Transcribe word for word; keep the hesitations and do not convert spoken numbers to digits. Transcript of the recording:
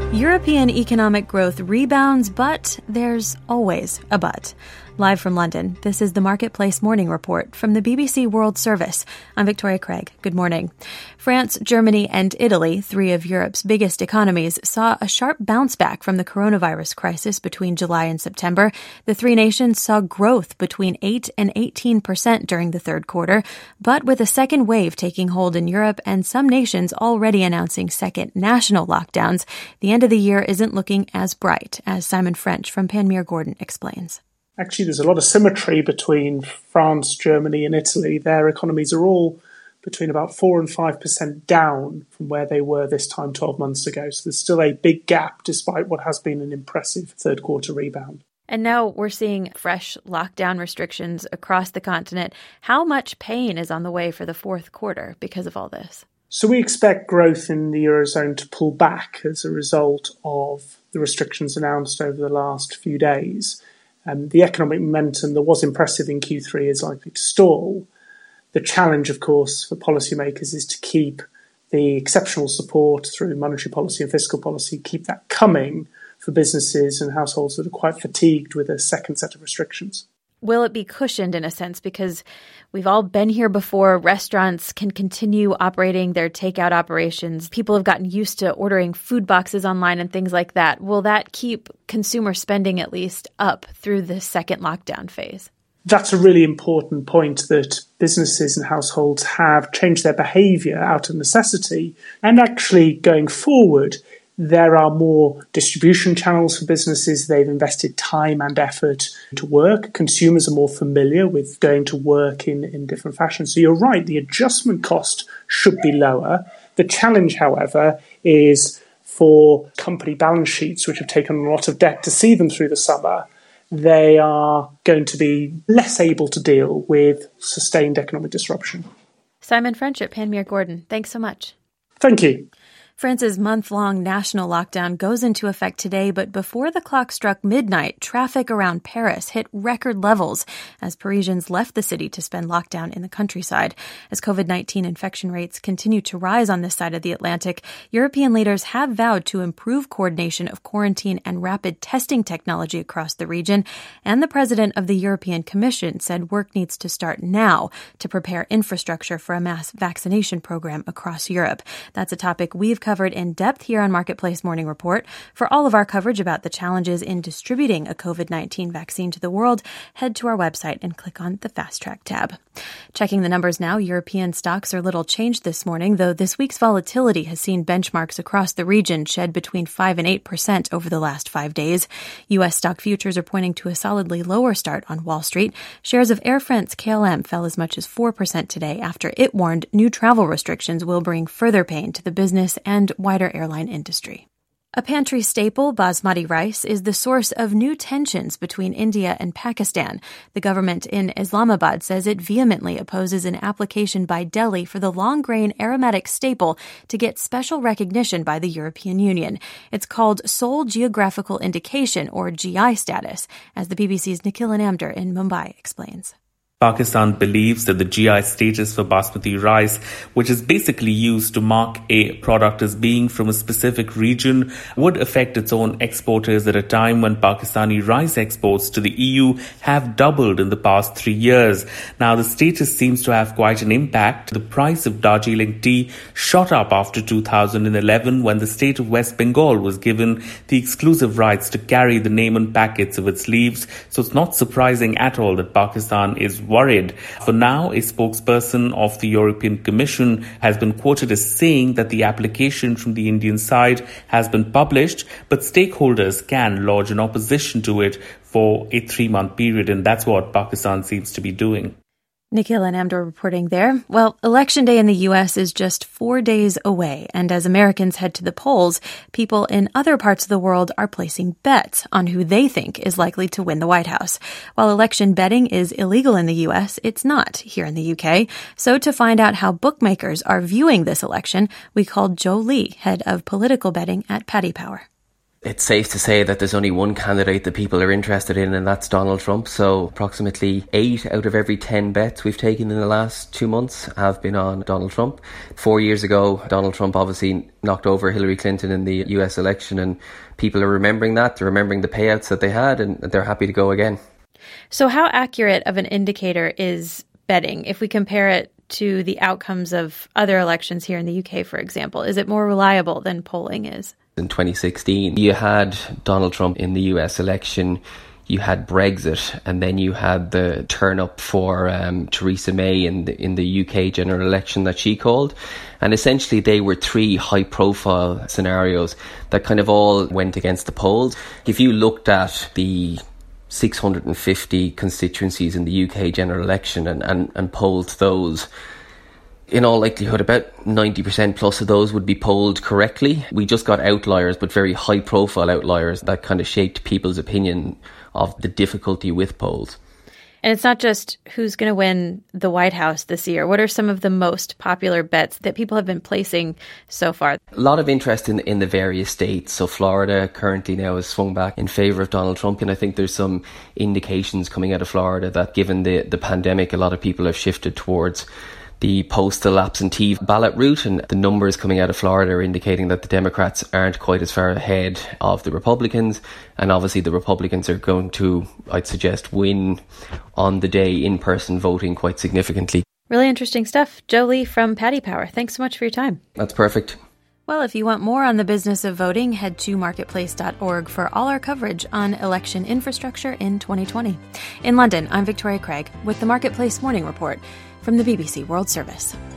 European economic growth rebounds, but there's always a but. Live from London, this is the Marketplace Morning Report from the B B C World Service. I'm Victoria Craig. Good morning. France, Germany, and Italy, three of Europe's biggest economies, saw a sharp bounce back from the coronavirus crisis between July and September. The three nations saw growth between eight and eighteen percent during the third quarter, but with a second wave taking hold in Europe and some nations already announcing second national lockdowns, the end of the year isn't looking as bright, as Simon French from Panmure Gordon explains. Actually, there's a lot of symmetry between France, Germany and Italy. Their economies are all between about four and five percent down from where they were this time twelve months ago. So there's still a big gap despite what has been an impressive third quarter rebound. And now we're seeing fresh lockdown restrictions across the continent. How much pain is on the way for the fourth quarter because of all this? So we expect growth in the Eurozone to pull back as a result of the restrictions announced over the last few days. Um, the economic momentum that was impressive in Q three is likely to stall. The challenge, of course, for policymakers is to keep the exceptional support through monetary policy and fiscal policy, keep that coming for businesses and households that are quite fatigued with a second set of restrictions. Will it be cushioned in a sense? Because we've all been here before. Restaurants can continue operating their takeout operations. People have gotten used to ordering food boxes online and things like that. Will that keep consumer spending at least up through the second lockdown phase? That's a really important point, that businesses and households have changed their behaviour out of necessity. And actually, going forward, there are more distribution channels for businesses. They've invested time and effort to work. Consumers are more familiar with going to work in, in different fashions. So you're right, the adjustment cost should be lower. The challenge, however, is for company balance sheets, which have taken a lot of debt to see them through the summer. They are going to be less able to deal with sustained economic disruption. Simon French at Panmure Gordon, thanks so much. Thank you. France's month-long national lockdown goes into effect today, but before the clock struck midnight, traffic around Paris hit record levels as Parisians left the city to spend lockdown in the countryside. As covid nineteen infection rates continue to rise on this side of the Atlantic, European leaders have vowed to improve coordination of quarantine and rapid testing technology across the region, and the president of the European Commission said work needs to start now to prepare infrastructure for a mass vaccination program across Europe. That's a topic we've covered in depth here on Marketplace Morning Report. For all of our coverage about the challenges in distributing a covid nineteen vaccine to the world, head to our website and click on the Fast Track tab. Checking the numbers now, European stocks are little changed this morning, though this week's volatility has seen benchmarks across the region shed between five and eight percent over the last five days. U S stock futures are pointing to a solidly lower start on Wall Street. Shares of Air France K L M fell as much as four percent today after it warned new travel restrictions will bring further pain to the business and and wider airline industry. A pantry staple, basmati rice, is the source of new tensions between India and Pakistan. The government in Islamabad says it vehemently opposes an application by Delhi for the long-grain aromatic staple to get special recognition by the European Union. It's called Sole Geographical Indication, or G I status, as the B B C's Nikhil Anamder in Mumbai explains. Pakistan believes that the G I status for basmati rice, which is basically used to mark a product as being from a specific region, would affect its own exporters at a time when Pakistani rice exports to the E U have doubled in the past three years. Now, the status seems to have quite an impact. The price of Darjeeling tea shot up after two thousand eleven when the state of West Bengal was given the exclusive rights to carry the name on packets of its leaves. So it's not surprising at all that Pakistan is worried. For now, a spokesperson of the European Commission has been quoted as saying that the application from the Indian side has been published, but stakeholders can lodge an opposition to it for a three-month period, and that's what Pakistan seems to be doing. Nikhil Anamder reporting there. Well, Election Day in the U S is just four days away, and as Americans head to the polls, people in other parts of the world are placing bets on who they think is likely to win the White House. While election betting is illegal in the U S, it's not here in the U K. So to find out how bookmakers are viewing this election, we called Joe Lee, head of political betting at Paddy Power. It's safe to say that there's only one candidate that people are interested in, and that's Donald Trump. So approximately eight out of every ten bets we've taken in the last two months have been on Donald Trump. Four years ago, Donald Trump obviously knocked over Hillary Clinton in the U S election, and people are remembering that. They're remembering the payouts that they had, and they're happy to go again. So how accurate of an indicator is betting if we compare it to the outcomes of other elections here in the U K, for example? Is it more reliable than polling is? In twenty sixteen, you had Donald Trump in the U S election, you had Brexit, and then you had the turn up for um, Theresa May in the, in the U K general election that she called. And essentially they were three high profile scenarios that kind of all went against the polls. If you looked at the six hundred fifty constituencies in the U K general election and, and, and polled those, in all likelihood, about ninety percent plus of those would be polled correctly. We just got outliers, but very high-profile outliers that kind of shaped people's opinion of the difficulty with polls. And it's not just who's going to win the White House this year. What are some of the most popular bets that people have been placing so far? A lot of interest in, in the various states. So Florida currently now has swung back in favour of Donald Trump. And I think there's some indications coming out of Florida that given the, the pandemic, a lot of people have shifted towards the postal absentee ballot route, and the numbers coming out of Florida are indicating that the Democrats aren't quite as far ahead of the Republicans, and obviously the Republicans are going to, I'd suggest, win on the day in-person voting quite significantly. Really interesting stuff. Joe Lee from Paddy Power, thanks so much for your time. That's perfect. Well, if you want more on the business of voting, head to marketplace dot org for all our coverage on election infrastructure in twenty twenty. In London, I'm Victoria Craig with the Marketplace Morning Report from the B B C World Service.